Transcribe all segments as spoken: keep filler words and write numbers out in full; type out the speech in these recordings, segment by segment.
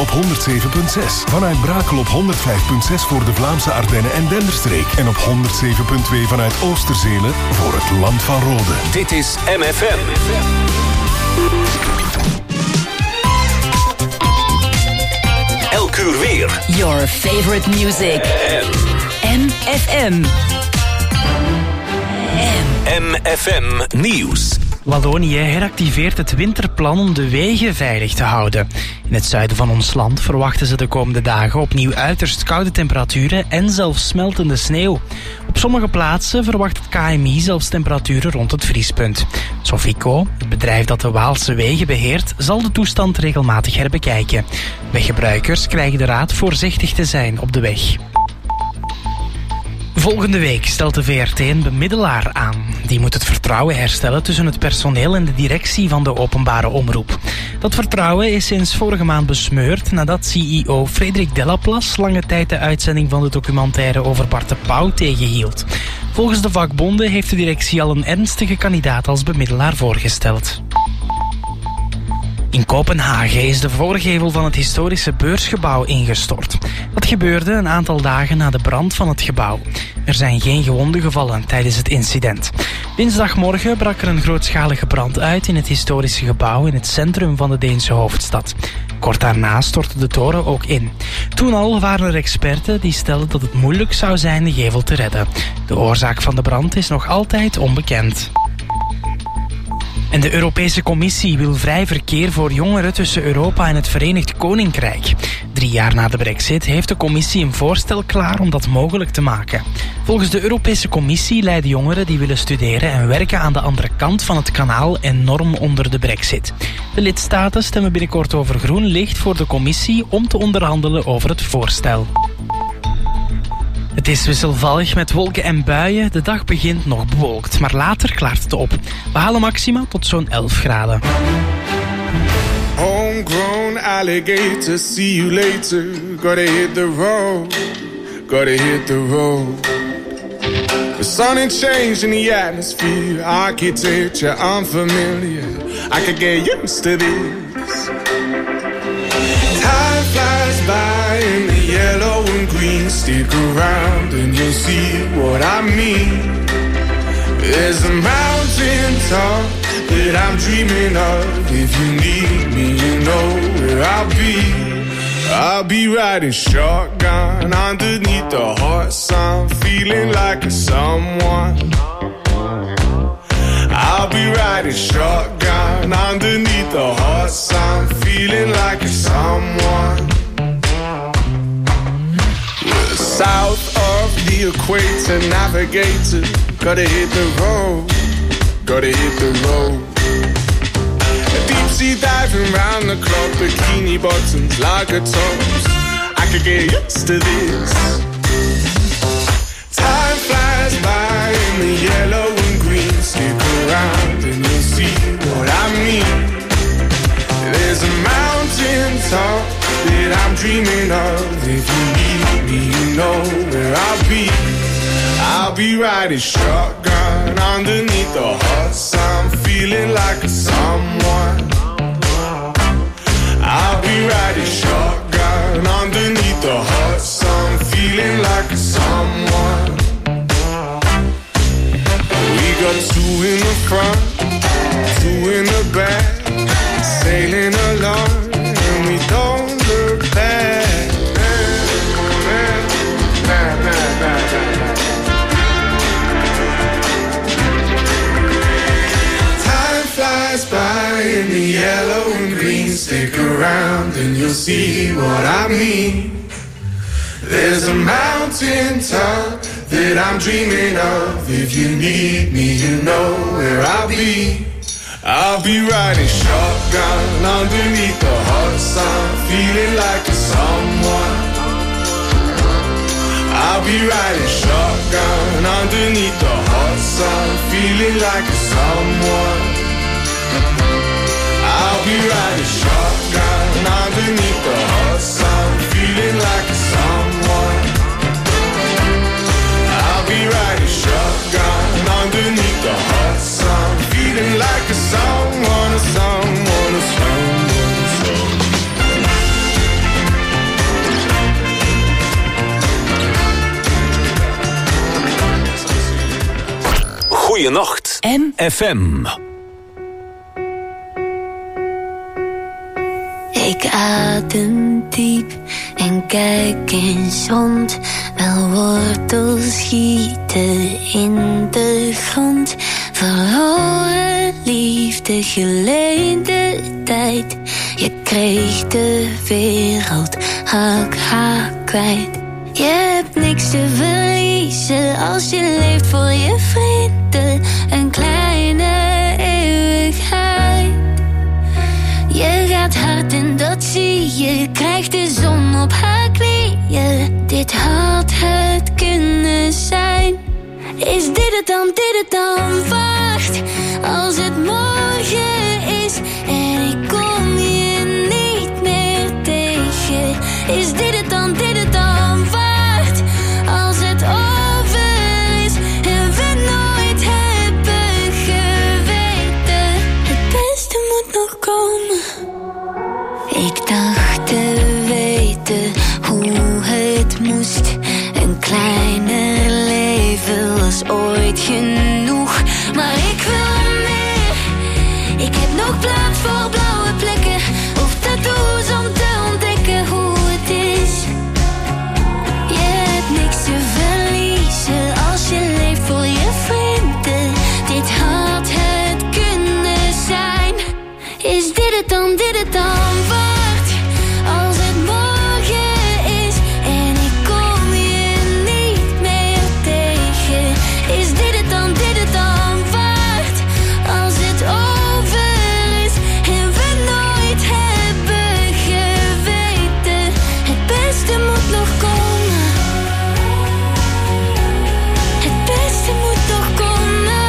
op honderd zeven komma zes. Vanuit Brakel op honderd vijf komma zes voor de Vlaamse Ardennen en Denderstreek. En op honderd zeven komma twee vanuit Oosterzele voor het Land van Rode. Dit is M F M. Elk uur weer. Your favorite music. M F M. M F M Nieuws. Wallonië heractiveert het winterplan om de wegen veilig te houden. In het zuiden van ons land verwachten ze de komende dagen opnieuw uiterst koude temperaturen en zelfs smeltende sneeuw. Op sommige plaatsen verwacht het K M I zelfs temperaturen rond het vriespunt. Sofico, het bedrijf dat de Waalse wegen beheert, zal de toestand regelmatig herbekijken. Weggebruikers krijgen de raad voorzichtig te zijn op de weg. Volgende week stelt de V R T een bemiddelaar aan. Die moet het vertrouwen herstellen tussen het personeel en de directie van de openbare omroep. Dat vertrouwen is sinds vorige maand besmeurd nadat C E O Frederik Delaplace lange tijd de uitzending van de documentaire over Bart de Pauw tegenhield. Volgens de vakbonden heeft de directie al een ernstige kandidaat als bemiddelaar voorgesteld. In Kopenhagen is de voorgevel van het historische beursgebouw ingestort. Dat gebeurde een aantal dagen na de brand van het gebouw. Er zijn geen gewonden gevallen tijdens het incident. Dinsdagmorgen brak er een grootschalige brand uit in het historische gebouw in het centrum van de Deense hoofdstad. Kort daarna stortte de toren ook in. Toen al waren er experten die stelden dat het moeilijk zou zijn de gevel te redden. De oorzaak van de brand is nog altijd onbekend. En de Europese Commissie wil vrij verkeer voor jongeren tussen Europa en het Verenigd Koninkrijk. Drie jaar na de Brexit heeft de Commissie een voorstel klaar om dat mogelijk te maken. Volgens de Europese Commissie lijden jongeren die willen studeren en werken aan de andere kant van het kanaal enorm onder de Brexit. De lidstaten stemmen binnenkort over groen licht voor de Commissie om te onderhandelen over het voorstel. Het is wisselvallig met wolken en buien. De dag begint nog bewolkt, maar later klaart het op. We halen maxima tot zo'n elf graden. Homegrown alligator, see you later. Gotta hit the road, gotta hit the road. The sun ain't changing the atmosphere. Architecture unfamiliar. I could get used to this. Time flies by in the yellow and green. Stick around and you'll see what I mean. There's a mountain top that I'm dreaming of. If you need me, you know where I'll be. I'll be riding shotgun underneath the hot sun, feeling like a someone. I'll be riding shotgun underneath the hot sun, feeling like a someone. We're south of the equator, navigator. Gotta hit the road, gotta hit the road. Deep sea diving round the clock, bikini bottoms, lager tops. I could get used to this. Time flies by in the yellow and green. Stick around and you'll see what I mean. There's a mountain top that I'm dreaming of. If you need me, you know where I'll be. I'll be riding shotgun underneath the hot sun, feeling like a someone. I'll be riding shotgun underneath the hot sun, feeling like a someone. We got two in the front, two in the back, sailing along and we don't look back. Flies by in the yellow and green. Stick around and you'll see what I mean. There's a mountain top that I'm dreaming of. If you need me, you know where I'll be. I'll be riding shotgun underneath the hot sun, feeling like a someone. I'll be riding shotgun underneath the hot sun, feeling like a someone. I'll be riding shotgun underneath the hot sun, feeling like a someone. I'll be riding shotgun underneath the hot sun, feeling like a someone, a someone, a someone, a someone. Goeienacht. M. F M. Ik adem diep en kijk eens rond. Wel wortels schieten in de grond. Verloren liefde, geleende tijd. Je kreeg de wereld, hak haar kwijt. Je hebt niks te verliezen als je leeft voor je vrienden. Een kleine eeuwigheid. Je gaat hard en dat zie je. Je krijgt de zon op haar knieën. Dit had het kunnen zijn. Is dit het dan, dit het dan? Wacht, als het morgen is en ik kom je niet meer tegen. Is dit het dan, dit het dan? Wacht, als het over is en we nooit hebben geweten. Het beste moet nog komen. Ik dacht te weten hoe het moest. Een kleiner leven was ooit genoeg. Maar ik wil meer. Ik heb nog plaats voor blauwe plekken of tattoos om te ontdekken hoe het is. Je hebt niks te verliezen als je leeft voor je vrienden. Dit had het kunnen zijn. Is dit het dan, dit het dan? Wacht, als het morgen is en ik kom je niet meer tegen. Is dit het dan, dit het dan? Wacht, als het over is en we nooit hebben geweten. Het beste moet nog komen. Het beste moet nog komen.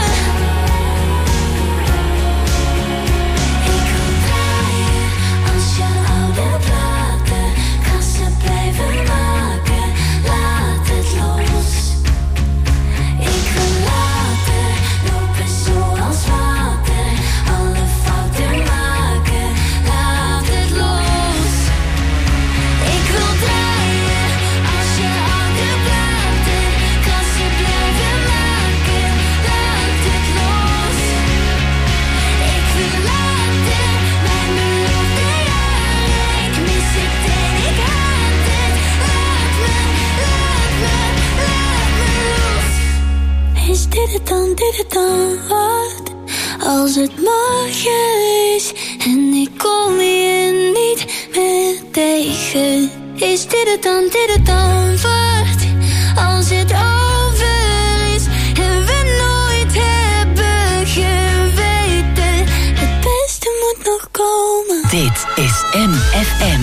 Ik wil draaien als je oude platen. Kan ze blijven maken, laat het los. Ik wil laten lopen zoals water. Alle fouten maken, laat het los. Ik wil draaien als je oude platen. Kan ze blijven maken, laat het los. Ik wil laten mijn belofte jaren. Ik mis het en ik haat het. Laat me, laat me, laat me los. Is dit het dan, dit het dan? Wacht, als het morgen is en ik kom je niet meer tegen. Is dit het dan, dit het dan? Wacht, als het over is en we nooit hebben geweten. Het beste moet nog komen. Dit is M F M.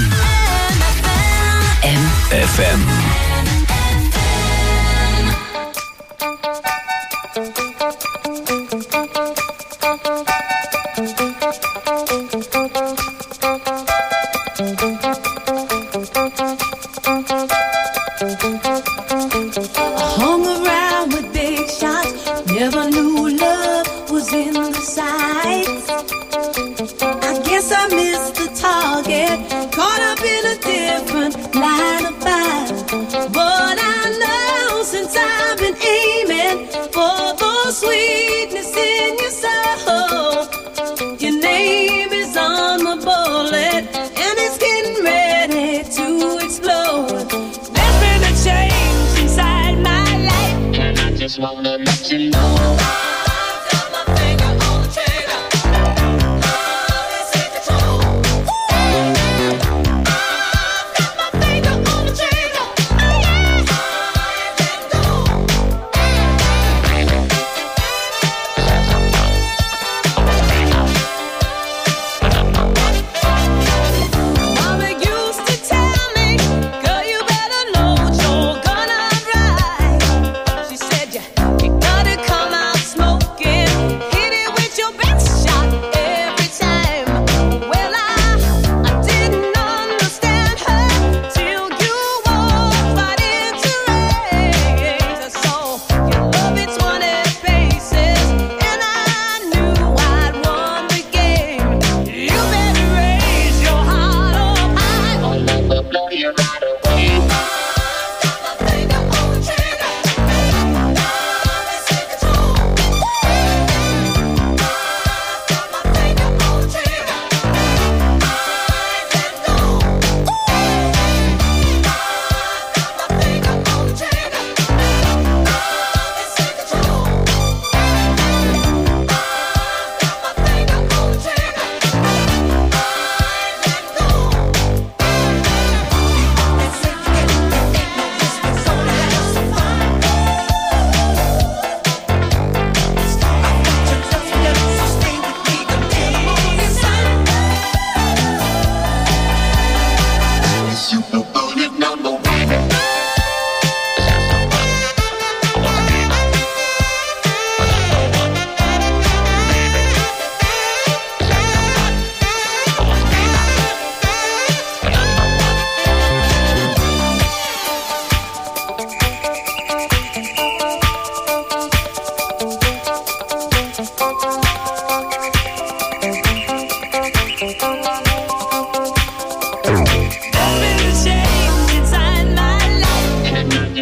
M. F M. Hung around with big shots, never knew love was in the sights. I guess I missed the target, caught up in a different line of fire. But I know since I've been aiming for the sweetness in your soul, your name is on the bullet and it's getting ready to explode. There's been a change inside my life, and I just wanna let you know. I've got my finger on the trigger. Love is in control. I've got my finger on the trigger. Yes, I let go. Mama used to tell me, girl, you better load your gun up right. She said you, you gotta come out smoking.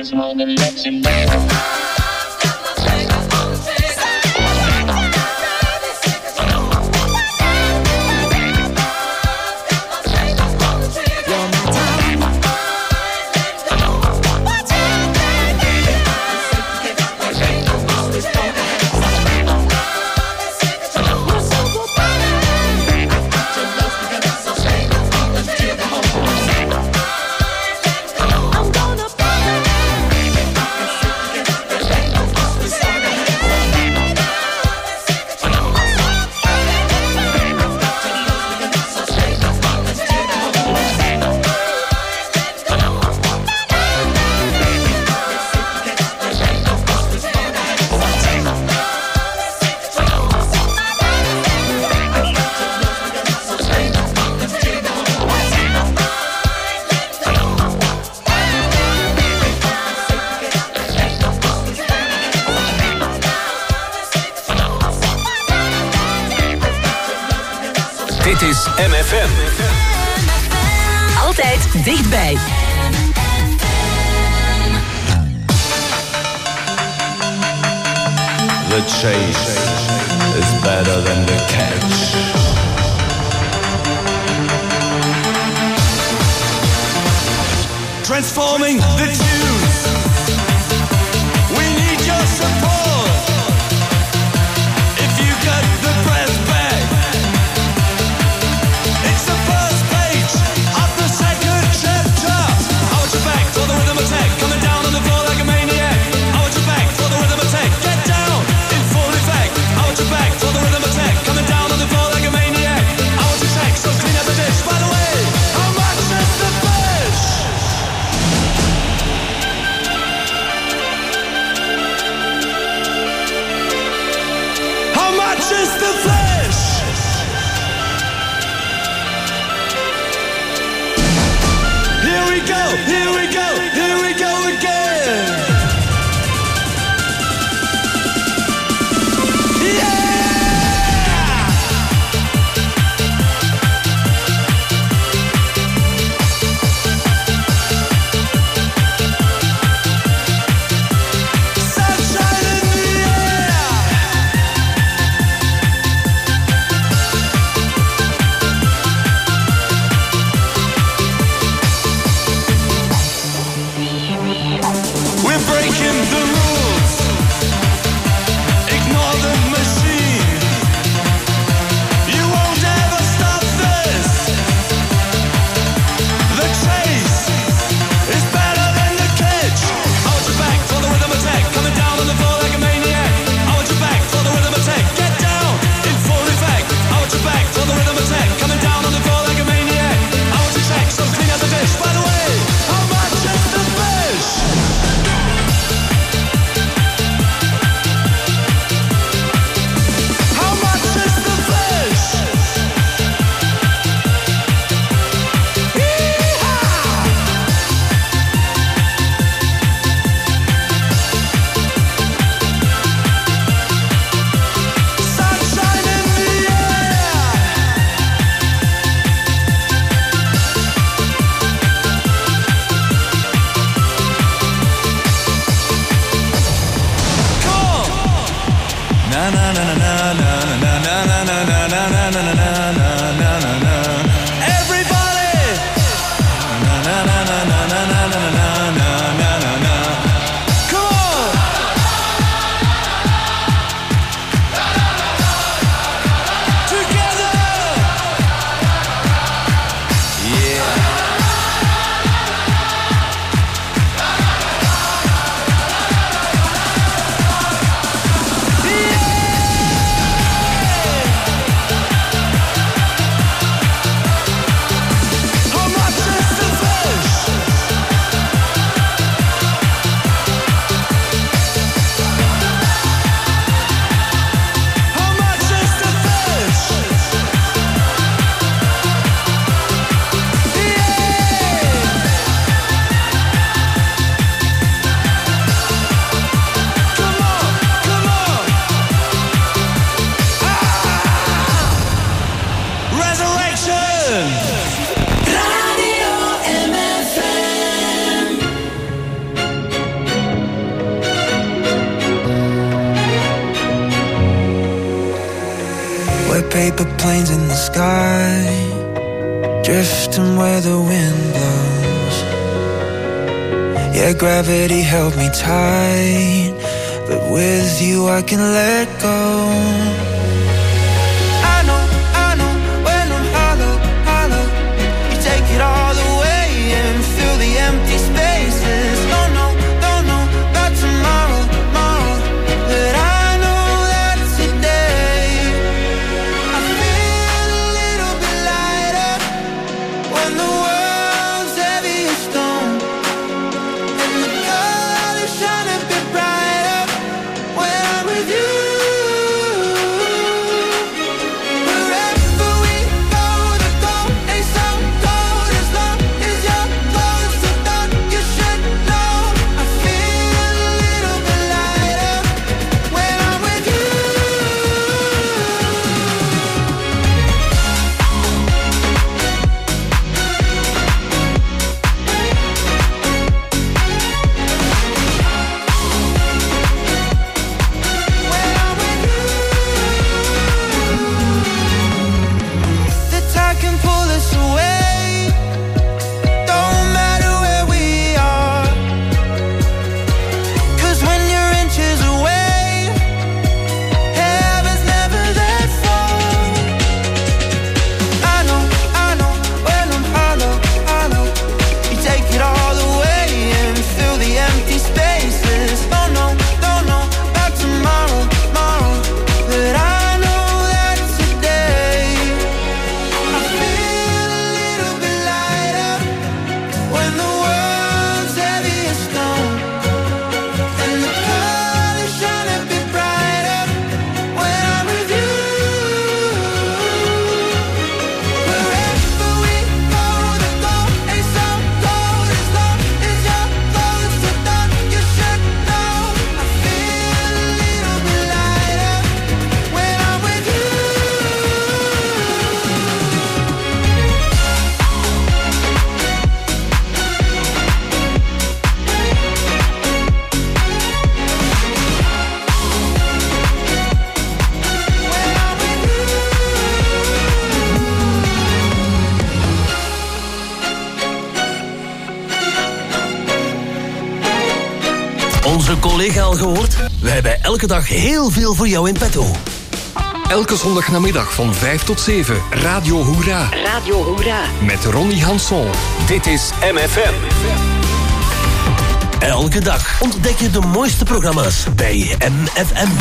Dit is M F M. Altijd dichtbij. The chase is better than the catch. Transforming the tunes. We need your support. If you got the breath back, it's the first page of the second chapter. I want you back for the rhythm attack, coming down on the floor like a maniac. I want you back for the rhythm attack, get down in full effect. I want you back for the rhythm attack, coming down on the floor like a maniac. I want you back, so clean up the dish. By the way, how much is the fish? How much is the flesh? Here we go, here we go, here we go again. Yeah! Sunshine in the air. We're breaking the rules. Ignore the machine. You won't ever stop this. The chase is better than the catch. I want you back for the rhythm attack, coming down on the floor like a maniac. I want you back for the rhythm attack, get down in full effect. I want you back for the rhythm attack, coming down on the floor like a maniac. I want you back, so clean out the dish. By the way, how much is the fish? How much is the fish? Yee-haw! Sunshine in the air. Come on. Na na na na na na na na na na na na na na na na na na. Everybody. Na na na na na na na na na na na na na. Come on. Together. Yeah. How much is the fish? Yeah, gravity held me tight, but with you I can let go. I know, I know, when I'm hollow, hollow, you take it all away and fill the empty spaces. Don't know, don't know about tomorrow, tomorrow, but I know that today I feel a little bit lighter when the world's heavy as stone. Onze collega al gehoord? We hebben elke dag heel veel voor jou in petto. Elke zondagnamiddag van vijf tot zeven, Radio Hoera. Radio Hoera. Met Ronnie Hanson. Dit is M F M. Elke dag ontdek je de mooiste programma's bij M F M.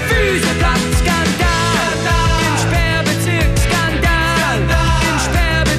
Skandal, im Sperrbezirk Skandal, im Sperrbezirk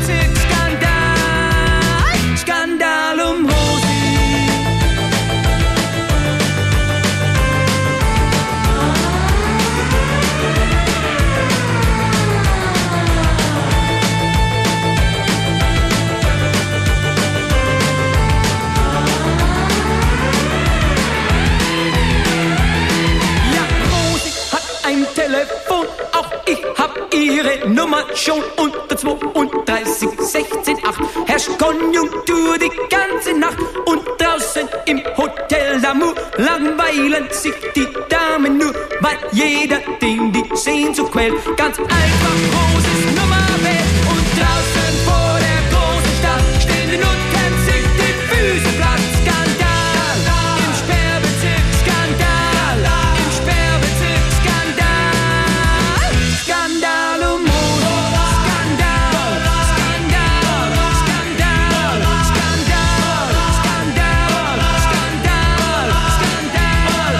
schon unter zweiunddreißig, sechzehn Komma acht. Herrscht Konjunktur die ganze Nacht. Und draußen im Hotel d'Amour langweilen sich die Damen nur, weil jeder den die Sehnsucht quält. Ganz einfach großes Nummer wählt. Und draußen vor der großen Stadt stehen die Nutten, sich die Füße platt. Skandal im Sperrbezirk, Skandal im Sperrbezirk, Skandal. Skandal um Mode, Skandal, Skandal, Skandal, Skandal, Skandal, Skandal, Skandal,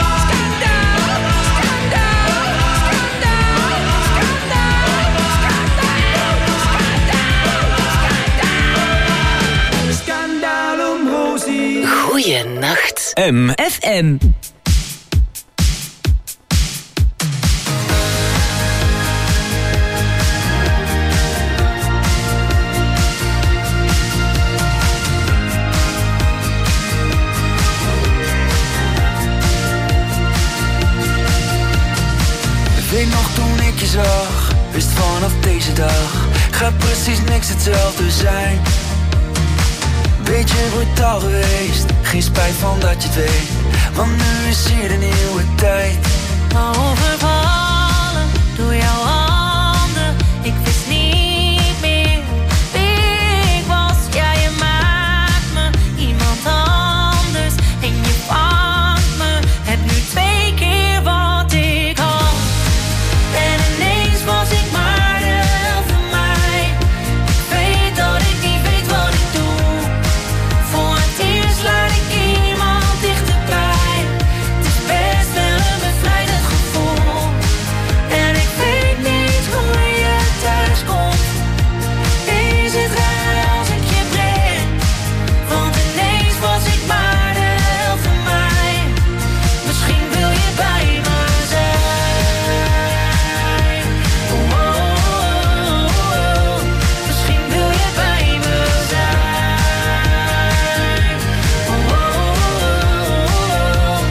Skandal um Rosi. Goeienacht. M. F M. Weet nog toen ik je zag, wist vanaf deze dag gaat precies niks hetzelfde zijn. Beetje brutaal geweest, geen spijt van dat je het weet, want nu is hier een nieuwe tijd. Overvallen door jouw handen, ik wist niet meer wie ik was. Ja, je maakt me iemand anders en je vangt me. Heb nu twee keer wat ik had en ineens was ik maar de helft van mij. Ik weet dat ik niet weet wat ik doe. Voor het eerst laat ik iemand dichterbij. Het is best wel een bevrijdend gevoel. En ik weet niet hoe je thuis komt. Is het raar als ik je breng? Want ineens was ik maar de helft van mij. Misschien wil je bij me zijn. Oh, oh, oh, oh. Misschien wil je bij me zijn. Oh, oh, oh, oh.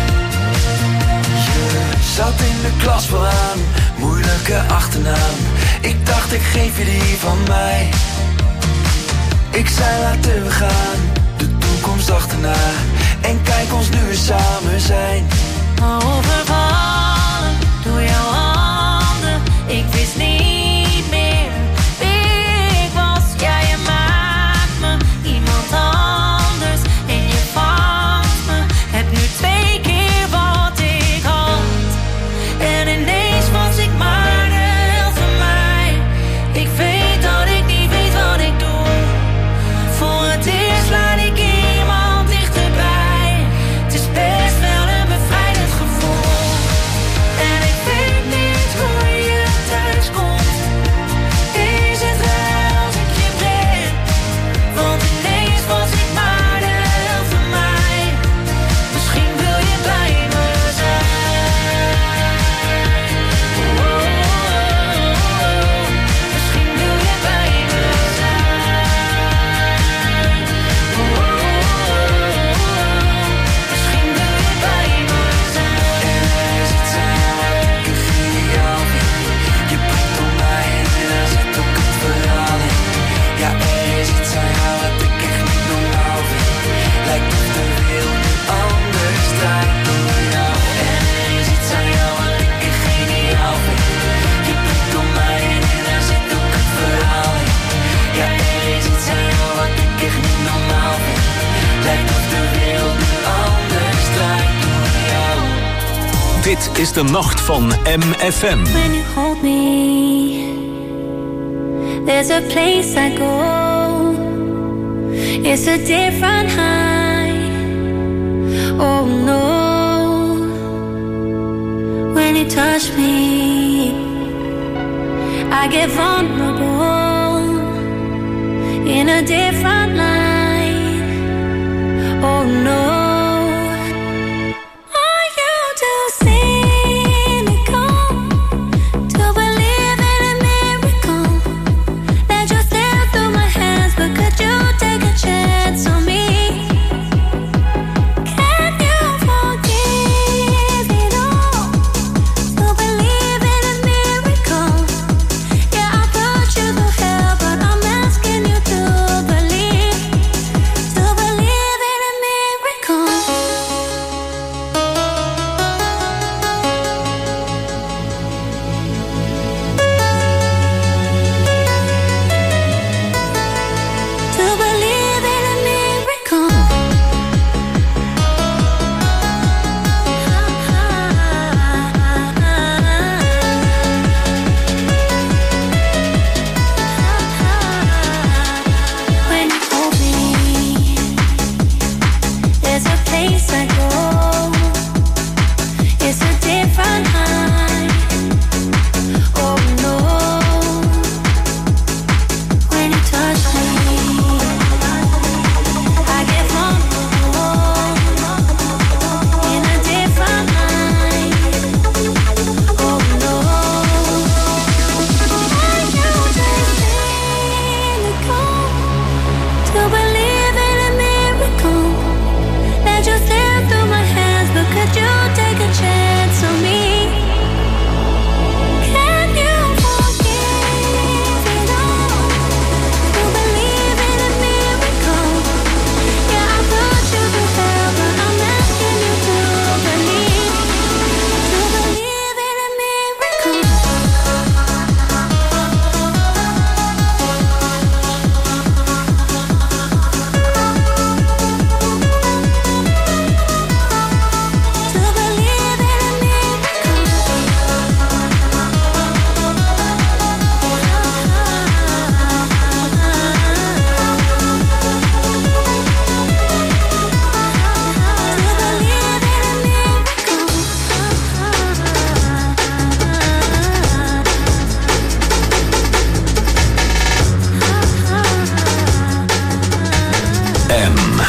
Je zat in de klas vooraan, moeilijke achternaam. Ik dacht ik geef je die van mij. Ik zei laten we gaan, de toekomst achterna. En kijk ons nu weer samen zijn. Overvallen door jouw handen, ik wist niet meer wie ik was. Ja, je maakt me iemand anders en je vangt me. Heb nu twee keer wat ik had en ineens was ik maar de helft van mij. Ik weet dat ik niet weet wat ik doe. Voor het eerst laat ik iemand dichterbij. Het is best wel een bevrijdend gevoel. En ik weet niet hoe je thuis komt. Is het raar als ik je breng? Want ineens was ik maar de helft van mij. Misschien wil je bij me zijn. Oh, oh, oh, oh. Misschien wil je bij me zijn. Oh, oh, oh, oh. Misschien wil je bij me zijn. En er is iets aan jou wat ik een geniaal vind. Je brengt om mij en daar zit ook het verhaal in. Ja, er is iets aan jou wat ik echt niet normaal vind. Lijkt of de wereld nu anders draait door jou. En er is iets aan jou wat ik echt geniaal vind. Je brengt om mij en daar zit ook het verhaal in. Ja, er is iets aan jou wat ik echt niet normaal vind. Lijkt of de wereld nu anders draait door jou. Dit is de nacht van M F M. When you hold me, there's a place I go. It's a different high. Oh no. When you touch me, I get vulnerable in a different light. Oh no. Are you too cynical to believe in a miracle? That just slipped through my hands, but could you take a chance on me? Can you forgive it all? To believe in a miracle? Yeah, I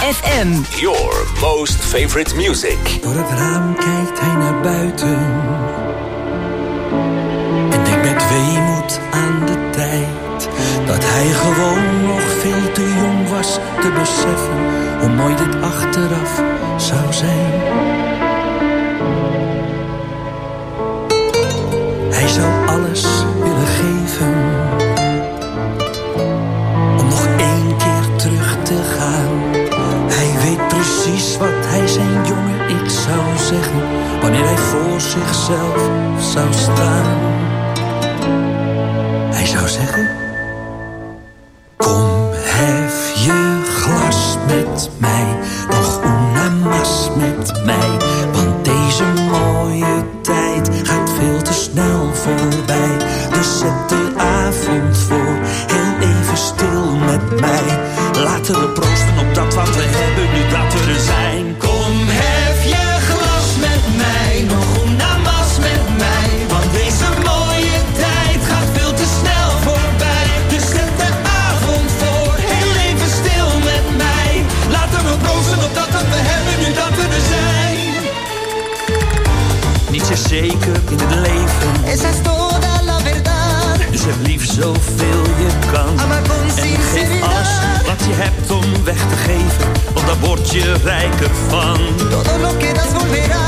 F M. Your most favorite music. Door het raam kijkt hij naar buiten en denkt met weemoed aan de tijd dat hij gewoon nog veel te jong was te beseffen hoe mooi dit achteraf zou zijn. Hij zou alles willen geven om nog één keer terug te gaan. Hij weet precies wat hij zijn jonge ik zou zeggen wanneer hij voor zichzelf zou staan. Hij zou zeggen: kom, hef je glas met mij, nog una mas met mij, want deze mooie tijd gaat veel te snel voorbij. Dus zet de avond voor, heel even stil met mij. Laten we proosten op dat wat we hebben, nu dat we er zijn. Kom, hef je glas met mij, nog una mas met mij, want deze mooie tijd gaat veel te snel voorbij. Dus zet de avond voor, heel even stil met mij. Laten we proosten op dat wat we hebben, nu dat we er zijn. Niets is zeker in het leven. Esa es toda la verdad. Dus heb lief zoveel je kan. En geef alles wat je hebt om weg te geven, want daar word je rijker van. Todo lo que das volverá.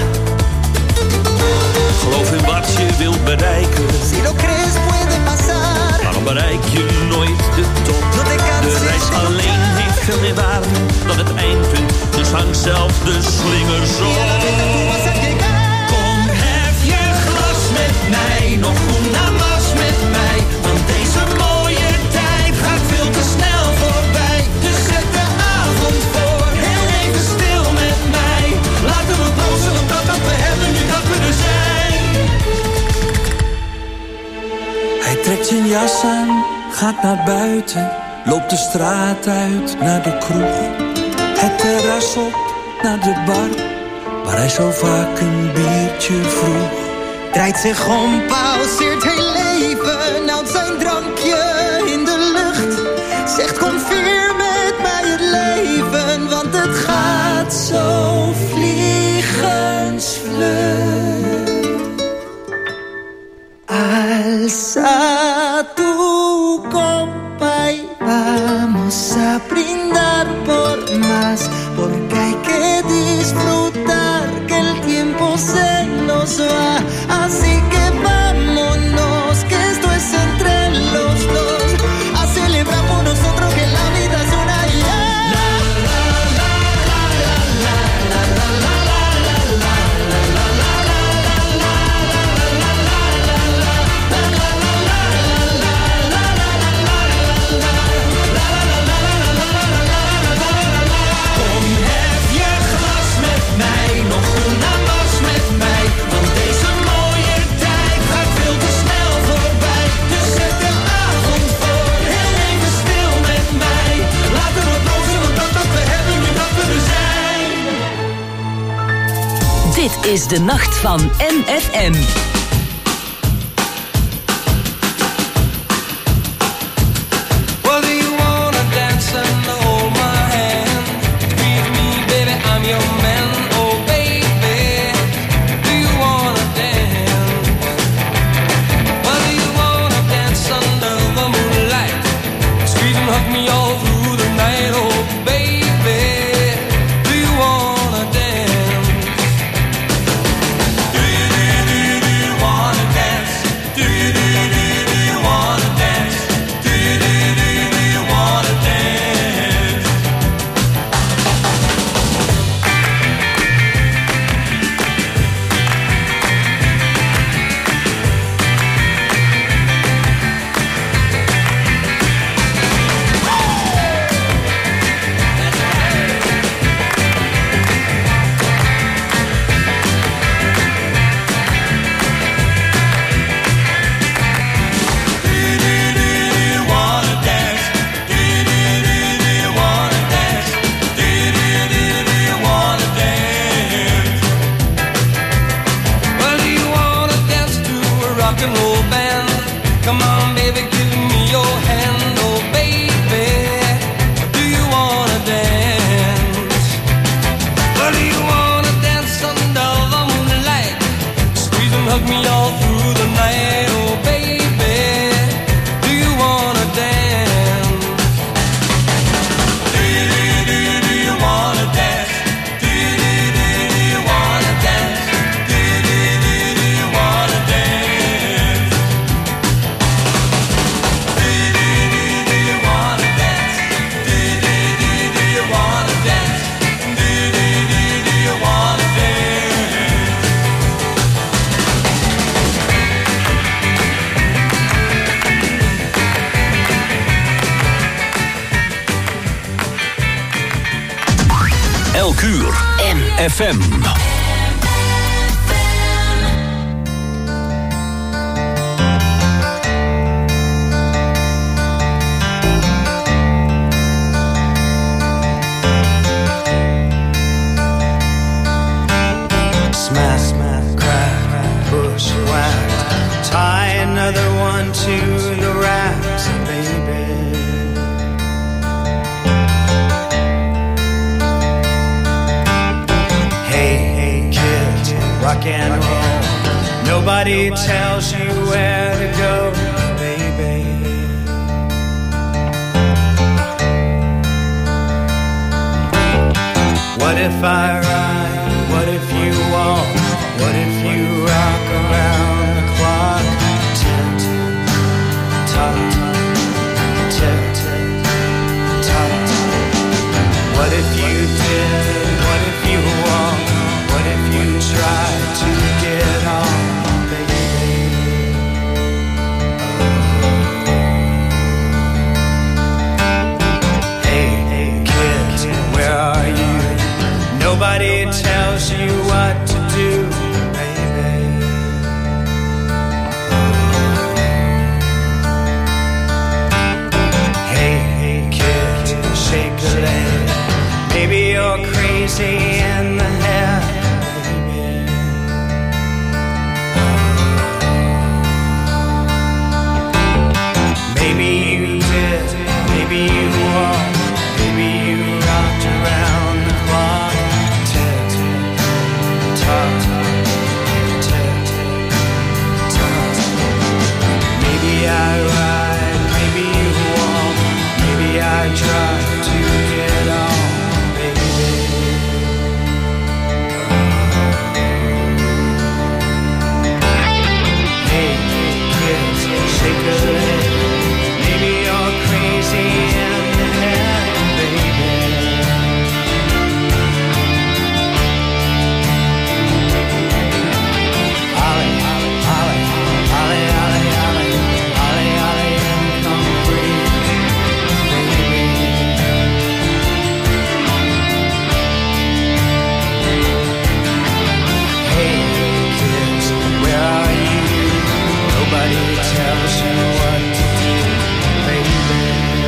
Geloof in wat je wilt bereiken. Si lo crees puede pasar. Waarom bereik je nooit de top? No te canses, de reis alleen heeft veel meer waarde dan het eindpunt. Dus hang zelf de slingers op. Kom, hef je glas met mij, nog una mas met mij, want deze mooie tijd gaat veel te snel voorbij. Dus zet de avond voor, heel even stil met mij. Laten we proosten op dat wat we hebben, nu dat we er zijn. Hij trekt zijn jas aan, gaat naar buiten, loopt de straat uit naar de kroeg. Het terras op, naar de bar, waar hij zo vaak een biertje vroeg. Draait zich om, pauzeert heel leven, houdt zijn drankje in de lucht. Zegt kom vier met mij het leven, want het gaat zo vliegensvlug. Alza tu copa y vamos a brindar por más, porque hay que disfrutar que el tiempo se nos va. Así que vámonos, que esto es entre los dos, a celebrar por nosotros que la vida es una ya. Kom, hef je glas met mij, nog una mas met mij, want deze mooie tijd gaat veel te snel voorbij. Dus zet de avond voor, heel even stil met mij. Laten we proosten op dat wat we hebben, nu dat we er zijn. Dit is de nacht van M F M. Well, do you wanna dance and hold my hand? With me, baby, I'm your man. Oh, baby, do you wanna dance? Well, do you wanna dance under the moonlight? Squeeze and hug me all through the night. Oh, baby, do you wanna dance? Do you, do you, do you, do you wanna dance? Do you, do you, do you, do you wanna dance? Do you, do you, do you, do you wanna dance? Kuur. M F M. Smash, smash, crack, bushwhacked. Tie another one to the racks, baby. Hey, hey, kid, rock and roll. Nobody tells you where to go, baby. What if I ride? What if you walk? What if you rock around the clock? Tick, tock, tick, tock. What if you did? What if you walk? What if you tried to get on, baby? Hey, hey, kid, where are you? Nobody tells you what to do, baby. Hey, hey, kid, shake a leg. Maybe you're crazy in the head, baby. Maybe you did, maybe you walked, maybe you rocked around the clock. Maybe I ride, maybe you walk, maybe I try to get on, baby. Hey, kids, shake a leg. Maybe you're crazy in the head, baby. Ollie, Ollie, Ollie, Ollie, Ollie, Ollie, Ollie, and come free, baby. Hey, kids, where are you? Nobody tells you what to do, baby.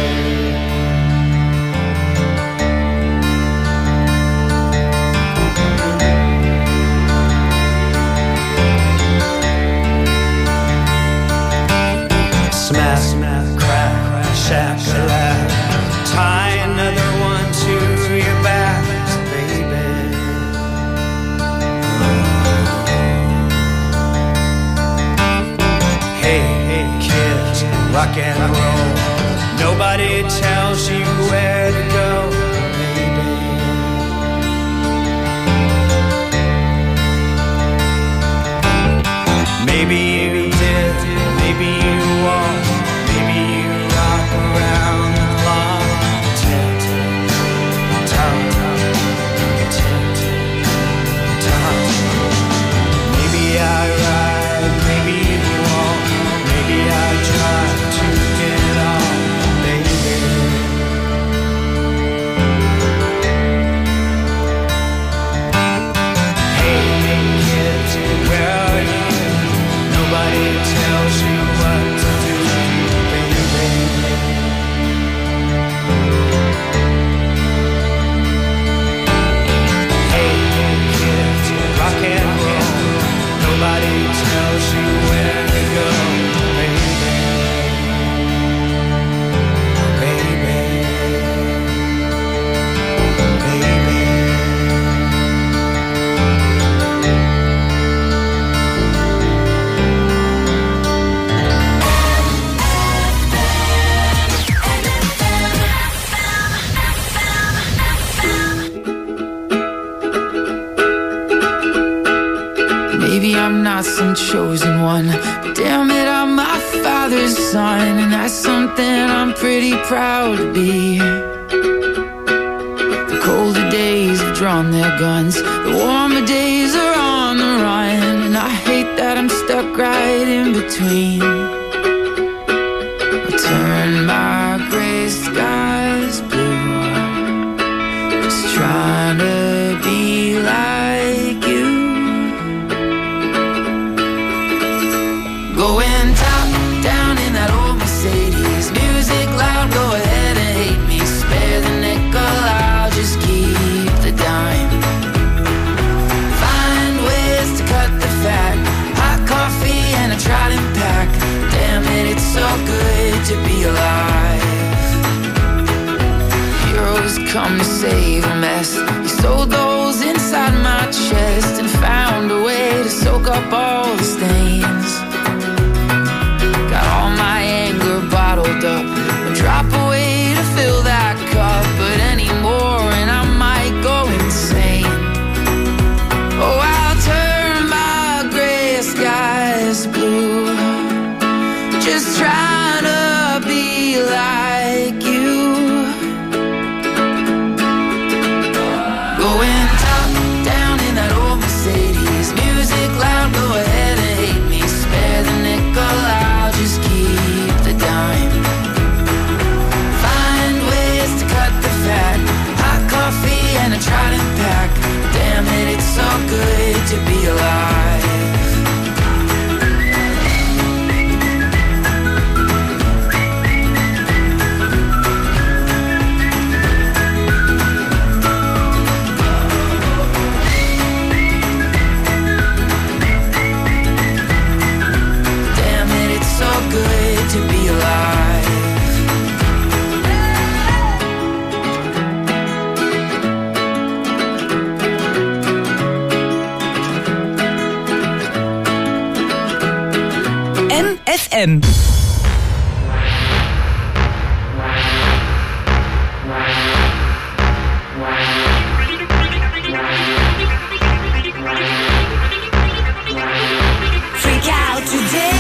Smash, smash, crack, shack-a-lack. Tie another one to your back, baby. Hey, hey, kids, rock and roll. Nobody tells you where to go, baby. Maybe you did, maybe you walked, maybe you rock around the clock. Tick, tock, tick, tock. Maybe I ride, maybe you walk, maybe I try to get on, baby. Hey, hey, kids, where are you? Nobody tells you what to do, baby. Hey, hey, kids, rock and roll. Nobody tells you where to go, baby. Baby, baby. Maybe I'm not some chosen one, but damn it, I'm my father's son, and that's something I'm pretty proud to be. The colder days have drawn their guns, the warmer days are on the run, and I hate that I'm stuck right in between. I turn my gray skies blue, just trying to come to save a mess. You sewed those inside my chest and found a way to soak up all the stains. Got all my anger bottled up, a drop away to fill that cup, but anymore and I might go insane. Oh, I'll turn my gray skies blue, just trying to be like you. Going top down in that old Mercedes, music loud, go ahead and hate me. Spare the nickel, I'll just keep the dime. Find ways to cut the fat, hot coffee and a Trident pack. Damn it, it's so good to be alive. Good to be alive. M F M. Freak out today.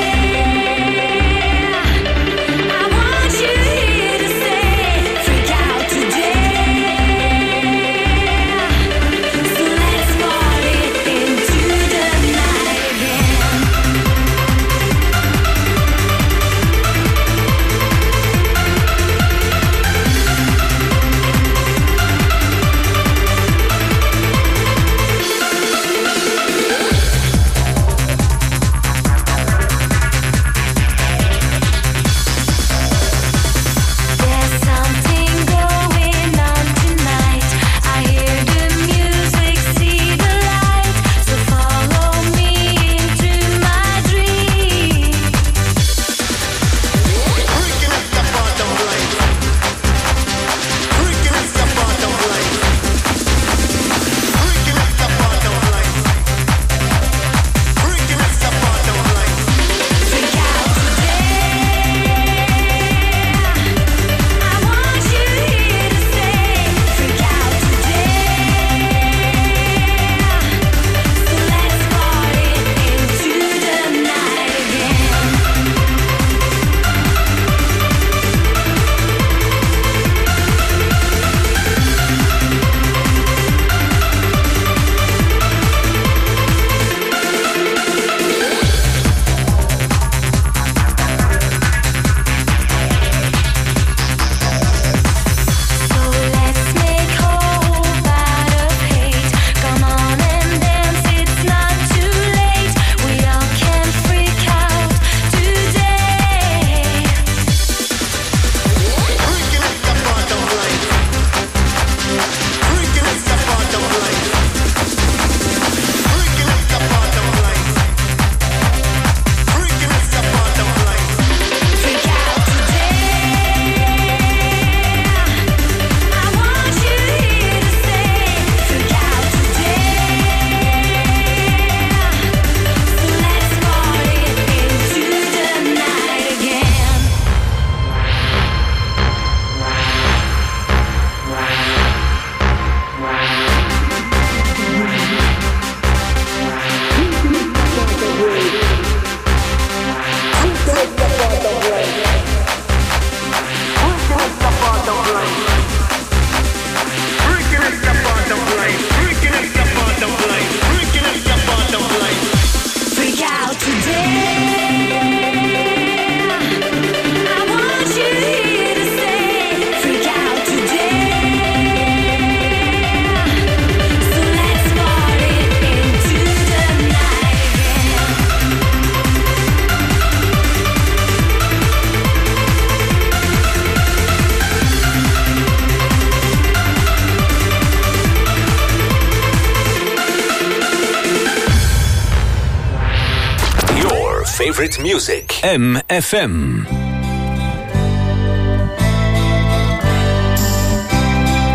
favorite music. M F M.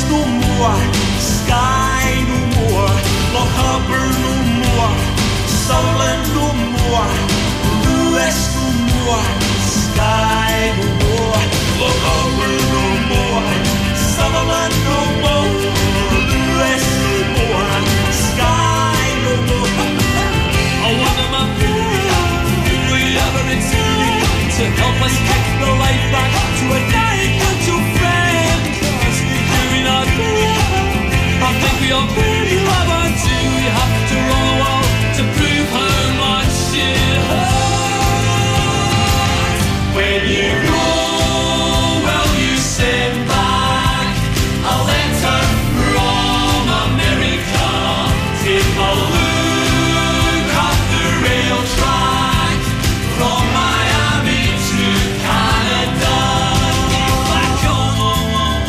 no more, Skye no more, Loch Hubbard no more, Sutherland no more, Lewis no more, Skye no more, Loch Hubbard no more, Sutherland no more, Lewis no more, Skye no more. I wonder my did we ever intend to help us kick the life back to a dying little friend? 'Cause we do not know. I think we all pretty love our do. We have to roll a wall to prove how much it hurts. When you go, will you send back a letter from America? Take a look at the rail track from Miami to Canada. Get back on.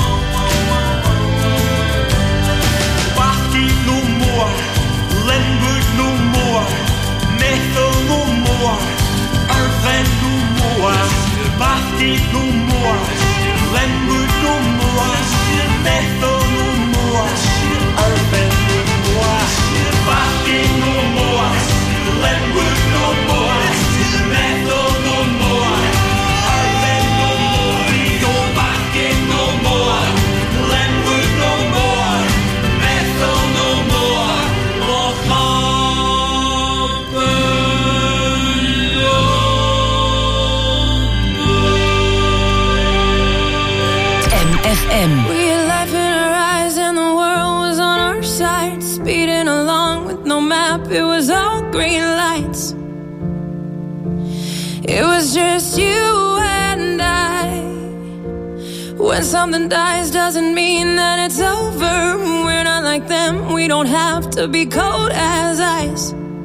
Bathgate no more, Linwood no more, Methil no more, Irvine no more. Bathgate no more, Linwood no more, Methil no more, Irvine no more. Bathgate no more, Linwood no more, Methil no more, Irvine no more. We go Bathgate no more, Linwood no more, Methil no more, Loch Hubbard no M F M. We had life in our eyes and the world was on our side. Speeding along with no map, it was all green lights. It was just you and I. When something dies doesn't mean that it's over. We're not like them, we don't have to be cold as ice.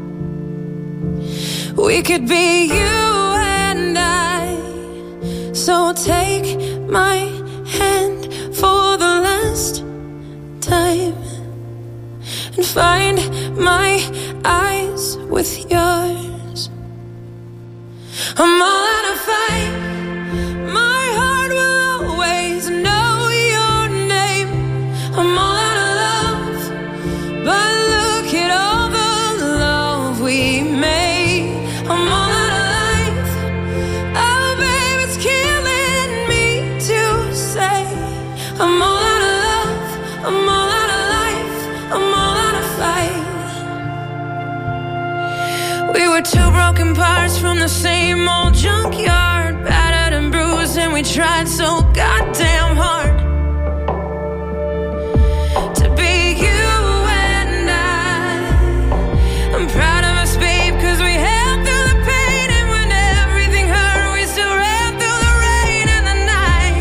We could be you and I. So take my hand for the last time and find my eyes with yours. I'm all out of fight. My heart will always know your name. I'm all out of love, but look at all the love we made. I'm all out of life. Oh, babe, it's killing me to say. I'm all out of love. I'm all out of life. I'm all out of fight. We were two broken parts from the same old junkyard, battered and bruised, and we tried so goddamn hard to be you and I. I'm proud of us, babe, 'cause we held through the pain, and when everything hurt, we still ran through the rain and the night.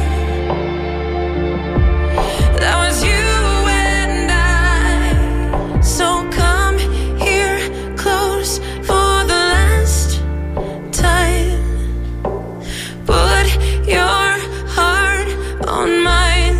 That was you and I. So come here close for the last time. Put your heart on mine.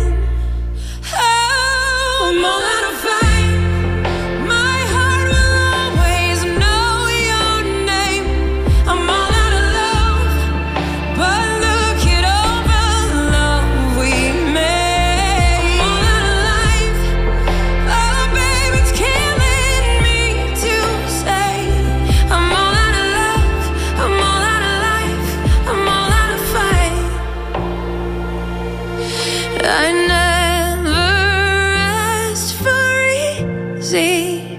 Oh, I'm all out of fight. My heart will always know your name. I'm all out of love, but look at all the love we made. I'm all out of life. Oh, babe, it's killing me to say. I'm all out of love. I'm all out of life. I'm all out of fight. I never asked for easy,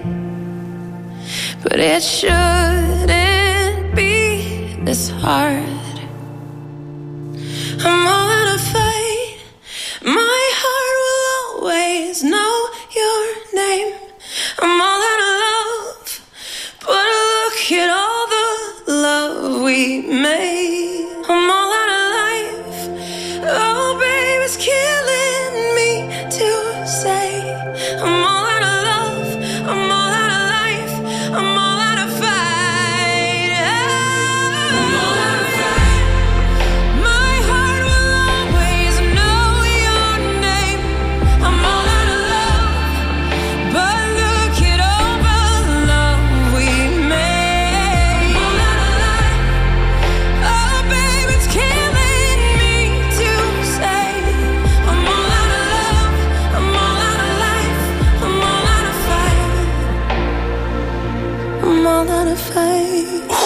but it shouldn't be this hard. I'm all out of fight. My heart will always know your name. I'm all out of love, but look at all the love we made. I'm all out of life. Oh, babe, it's killing me to say. I'm all out of love. I'm all out of life. I'm all out of fight.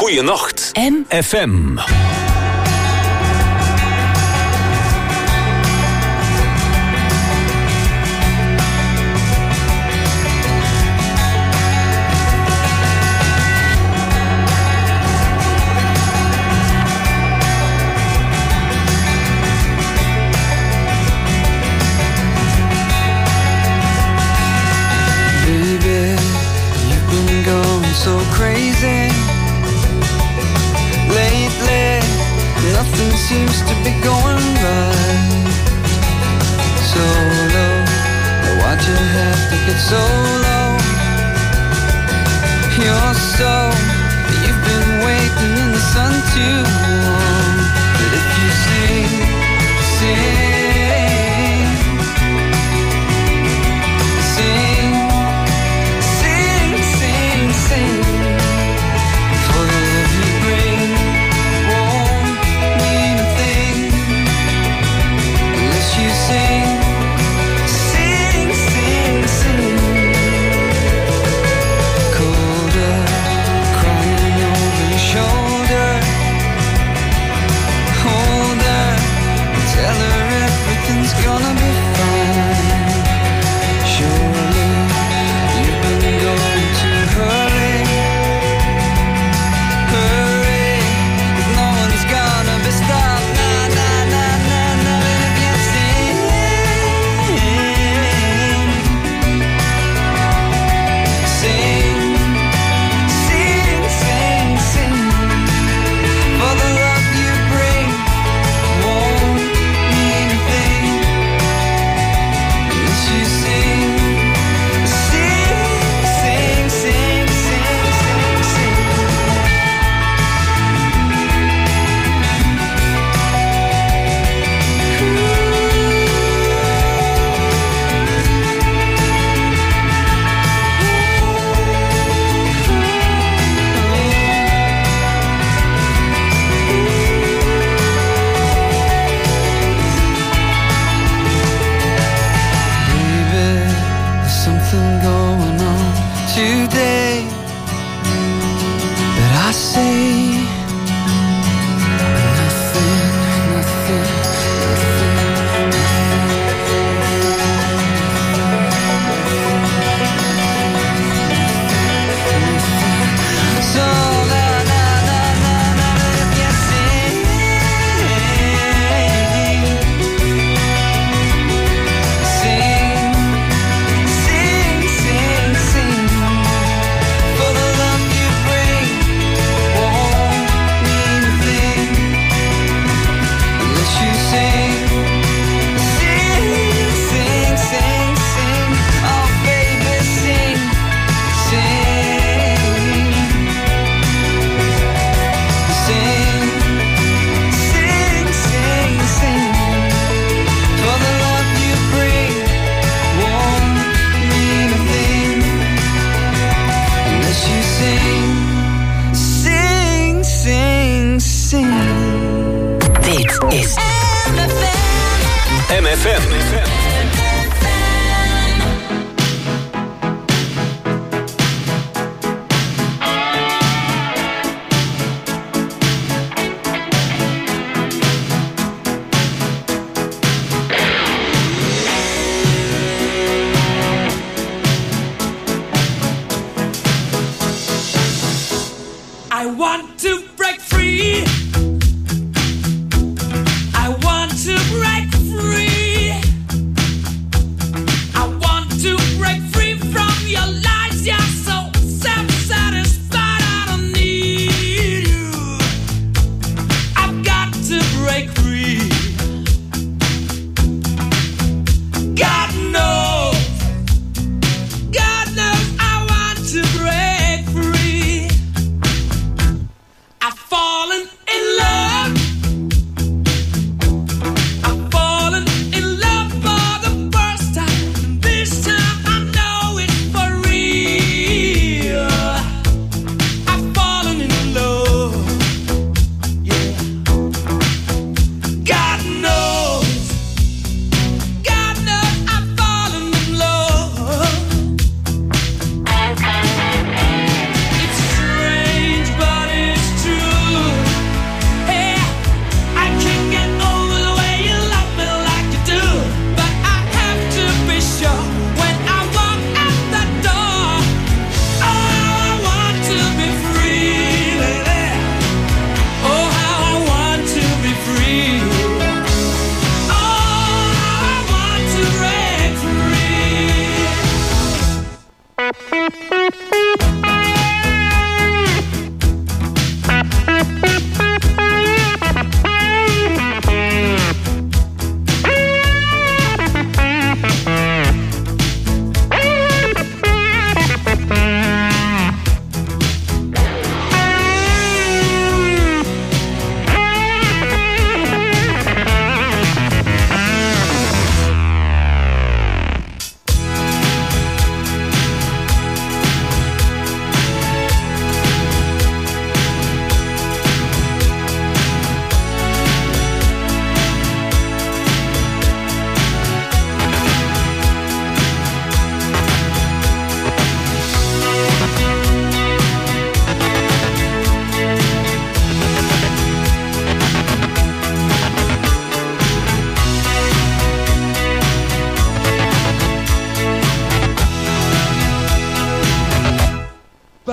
Goeienacht. M F M. So crazy lately, nothing seems to be going right. So low, why'd you have to get so low? You're so, you've been waiting in the sun too long. But if you sing, sing, sing, sing, sing, sing. For the love you bring won't mean a thing unless you sing, sing, sing, sing. Colder, crying over your shoulder. Hold her, tell her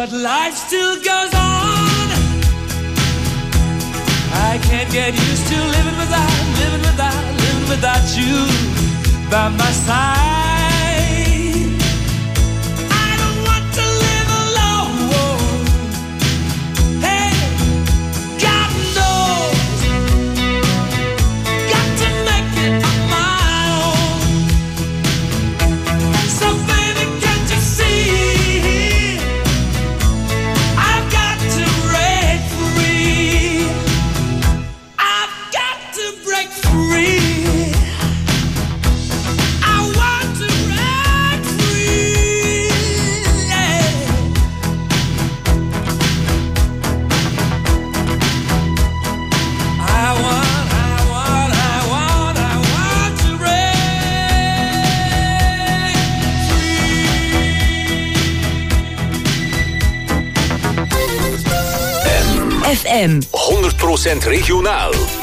but life still goes on. I can't get used to living without, living without, living without you by my side. I don't want to live alone. Hey, God knows, got to make it on my own. So baby, can't you see, I've got to break free. I've got to break free. F M honderd procent regionaal.